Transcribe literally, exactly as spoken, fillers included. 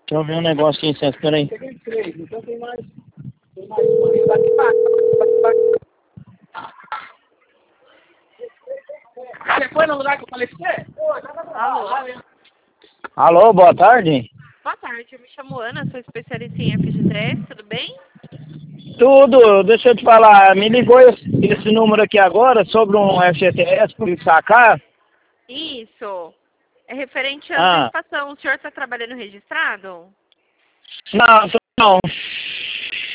eu ver um negócio aqui, César, peraí. Peguei três, então tem mais. Tem mais um ali. Daqui pra Você foi no lugar que eu falei pra você? Foi, tava no Alô? Alô, boa tarde. Boa tarde, eu me chamo Ana, sou especialista em F G T S, tudo bem? Tudo, deixa eu te falar, me ligou esse, esse número aqui agora sobre um F G T S para sacar? Isso. É referente à Ah, antecipação. O senhor está trabalhando registrado? não, não.